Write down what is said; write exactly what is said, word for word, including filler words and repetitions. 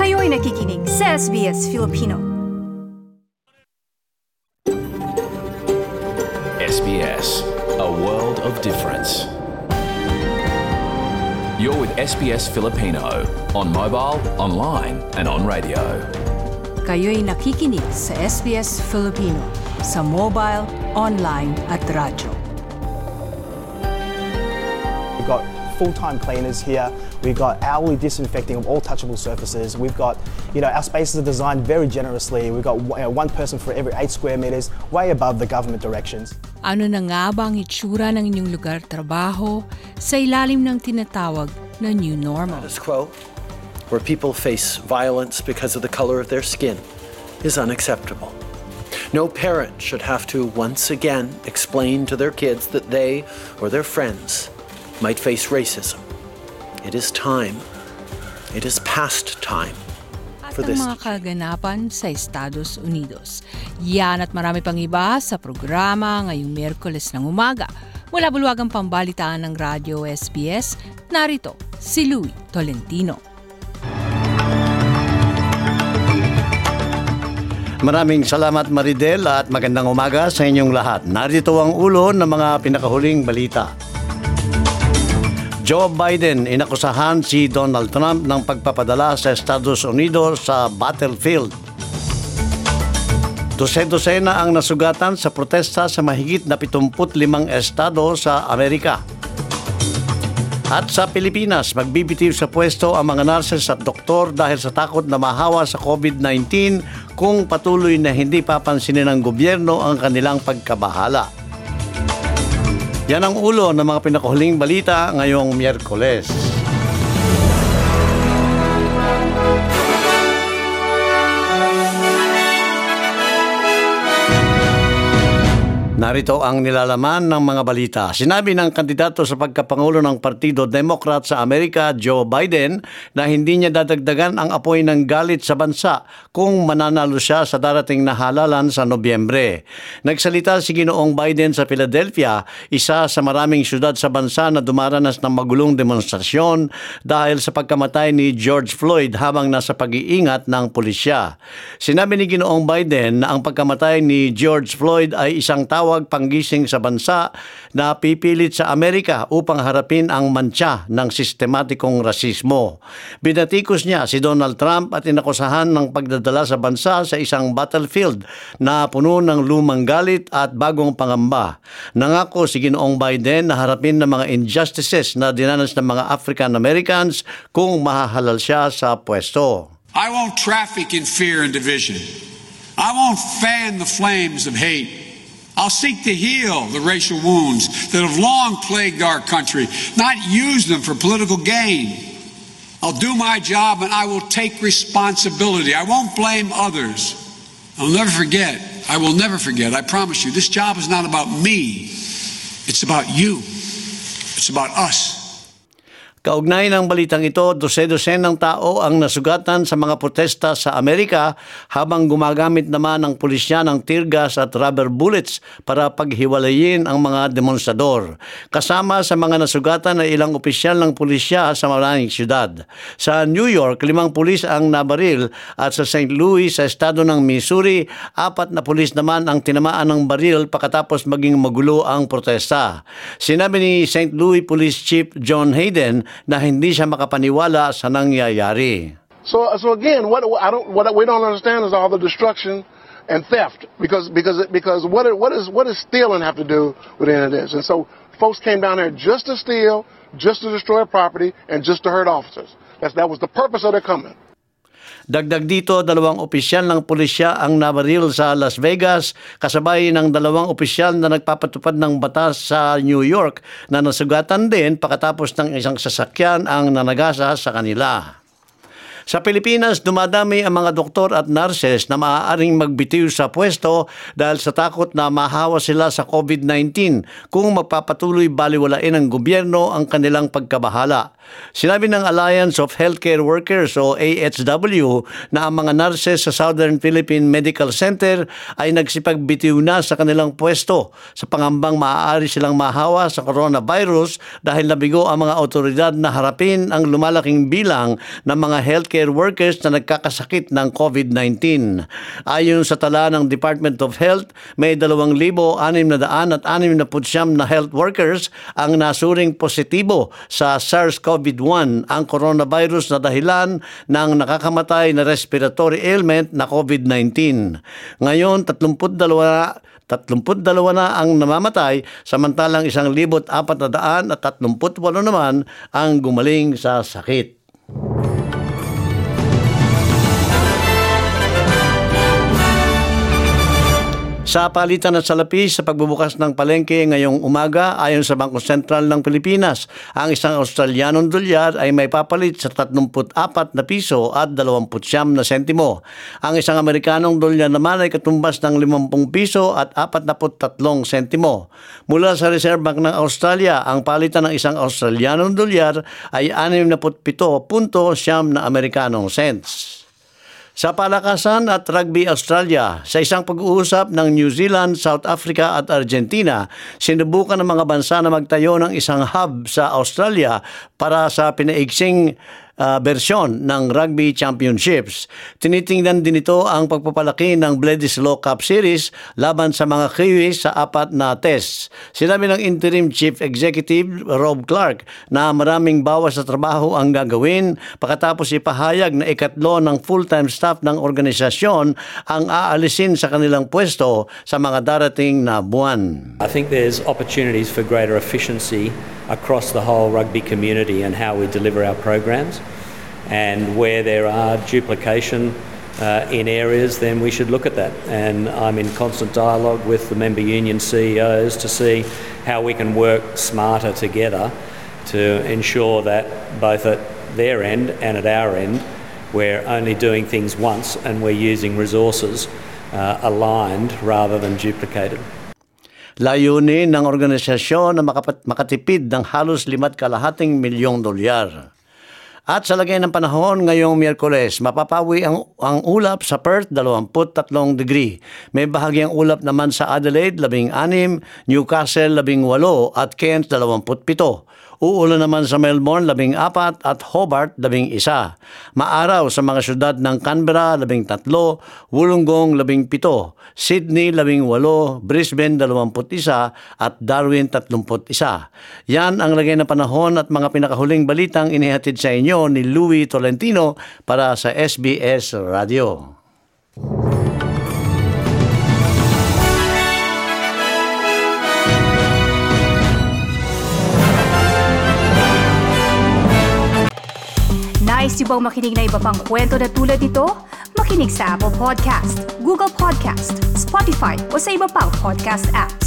Kayo'y nakikinig sa S B S Filipino. S B S, a world of difference. You're with S B S Filipino on mobile, online and on radio. Kayo'y nakikinig sa S B S Filipino sa mobile, online at radyo. We've got full-time cleaners here. We've got hourly disinfecting of all touchable surfaces. We've got, you know, our spaces are designed very generously. We've got you know, one person for every eight square meters, way above the government directions. Ano na nga ba ang itsura ng inyong lugar trabaho sa ilalim ng tinatawag na new normal? Status quo, where people face violence because of the color of their skin, is unacceptable. No parent should have to once again explain to their kids that they or their friends might face racism. It is time. It is past time for At this. ang mga kaganapan sa Estados Unidos. Yan at marami pang iba sa programa ngayong Miyerkules ng umaga. Mula bulwagang pambalitaan ng Radyo S B S, narito si Louie Tolentino. Maraming salamat Maridel at magandang umaga sa inyong lahat. Narito ang ulo ng mga pinakahuling balita. Joe Biden inakusahan si Donald Trump ng pagpapadala sa Estados Unidos sa battlefield. Dose-dosena ang nasugatan sa protesta sa mahigit na pitungput limang estado sa Amerika. At sa Pilipinas, magbibitiw sa pwesto ang mga nurses at doktor dahil sa takot na mahawa sa COVID nineteen kung patuloy na hindi papansinin ng gobyerno ang kanilang pagkabahala. Yan ang ulo ng mga pinakahuling balita ngayong Miyerkules. Narito ang nilalaman ng mga balita. Sinabi ng kandidato sa pagkapangulo ng Partido Democrat sa Amerika, Joe Biden, na hindi niya dadagdagan ang apoy ng galit sa bansa kung mananalo siya sa darating na halalan sa Nobyembre. Nagsalita si Ginoong Biden sa Philadelphia, isa sa maraming syudad sa bansa na dumaranas ng magulong demonstrasyon dahil sa pagkamatay ni George Floyd habang nasa pag-iingat ng pulisya. Sinabi ni Ginoong Biden na ang pagkamatay ni George Floyd ay isang tawag panggising sa bansa na pipilit sa Amerika upang harapin ang mantsa ng sistematikong rasismo. Binatikos niya si Donald Trump at inakusahan ng pagdadala sa bansa sa isang battlefield na puno ng lumang galit at bagong pangamba. Nangako si Ginoong Biden na harapin ng mga injustices na dinanas ng mga African Americans kung mahahalal siya sa pwesto. I won't traffic in fear and division. I won't fan the flames of hate. I'll seek to heal the racial wounds that have long plagued our country, not use them for political gain. I'll do my job and I will take responsibility. I won't blame others. I'll never forget. I will never forget. I promise you, this job is not about me. It's about you. It's about us. Kaugnay ng balitang ito, dose-dose ng tao ang nasugatan sa mga protesta sa Amerika habang gumagamit naman ang pulisya ng tear gas at rubber bullets para paghiwalayin ang mga demonstrador. Kasama sa mga nasugatan ay ilang opisyal ng pulisya sa maraming syudad. Sa New York, limang pulis ang nabaril at sa Saint Louis sa estado ng Missouri, apat na pulis naman ang tinamaan ng baril pagkatapos maging magulo ang protesta. Sinabi ni Saint Louis Police Chief John Hayden na hindi siya makapaniwala sa nangyayari. So, so again, what I don't, what we don't understand is all the destruction and theft, because because because what what is what does stealing have to do with any of this? And so, folks came down there just to steal, just to destroy property, and just to hurt officers. That's that was the purpose of their coming. Dagdag dito, dalawang opisyal ng pulisya ang nabaril sa Las Vegas, kasabay ng dalawang opisyal na nagpapatupad ng batas sa New York na nasugatan din pagkatapos ng isang sasakyan ang nanagasa sa kanila. Sa Pilipinas, dumadami ang mga doktor at nurses na maaaring magbitiw sa pwesto dahil sa takot na mahawa sila sa COVID nineteen kung magpapatuloy baliwalain ng gobyerno ang kanilang pagkabahala. Sinabi ng Alliance of Healthcare Workers o A H W na ang mga nurses sa Southern Philippine Medical Center ay nagsipagbitiw na sa kanilang pwesto sa pangambang maaari silang mahawa sa coronavirus dahil nabigo ang mga otoridad na harapin ang lumalaking bilang ng mga healthcare healthcare workers na nagkakasakit ng COVID nineteen. Ayon sa tala ng Department of Health, may dalawang libo anim na daan at anim na putsyam na health workers ang nasuring positibo sa SARS-CoV one, ang coronavirus na dahilan ng nakakamatay na respiratory ailment na COVID nineteen. Ngayon, tatlumput dalawa tatlumput dalawa na ang namamatay, samantalang isang libot apat na daan at tatlumput walo naman ang gumaling sa sakit. Sa palitan at salapi sa pagbubukas ng palengke ngayong umaga, ayon sa Bangko Sentral ng Pilipinas, ang isang Australianong dolyar ay may papalit sa tatlumput apat na piso at dalawamput siyam na sentimo. Ang isang Amerikanong dolyar naman ay katumbas ng limampung piso at apatnapu't tatlong sentimo. Mula sa Reserve Bank ng Australia, ang palitan ng isang Australianong dolyar ay anim na pito punto siyam na Amerikanong cents. Sa palakasan at Rugby Australia, sa isang pag-uusap ng New Zealand, South Africa at Argentina, sinubukan ng mga bansa na magtayo ng isang hub sa Australia para sa pinaigsing uh, bersyon ng Rugby Championships. Tinitingnan din ito ang pagpapalaki ng Bledisloe Cup Series laban sa mga Kiwis sa apat na tests. Sinabi ng Interim Chief Executive Rob Clark na maraming bawas sa trabaho ang gagawin pagkatapos ipahayag na ikatlo ng full-time staff ng organisasyon ang aalisin sa kanilang pwesto sa mga darating na buwan. I think there's opportunities for greater efficiency across the whole rugby community and how we deliver our programs, and where there are duplication uh, in areas, then we should look at that. And I'm in constant dialogue with the member union C E Os to see how we can work smarter together to ensure that both at their end and at our end we're only doing things once and we're using resources uh, aligned rather than duplicated. Layunin ng organisasyon na makatipid ng halos limat kalahating milyong dolyar. At sa lagay ng panahon ngayong Miyerkules, mapapawi ang, ang ulap sa Perth, dalawampu't tatlong degree. May bahagyang ulap naman sa Adelaide, labing anim, Newcastle, labing walo, at Cairns, dalawamput pito. Uulan naman sa Melbourne, labing apat, at Hobart, labing isa. Maaraw sa mga syudad ng Canberra, labing tatlo, Wollongong, labing pito, Sydney, labing walo, Brisbane, dalawamput isa, at Darwin, tatlumput isa. Yan ang lagay ng panahon at mga pinakahuling balitang inihatid sa inyo ni Louie Tolentino para sa S B S Radio. Nice yung bang makinig na iba pang kwento na tulad ito? Makinig sa Apple Podcast, Google Podcast, Spotify o sa iba pang podcast apps.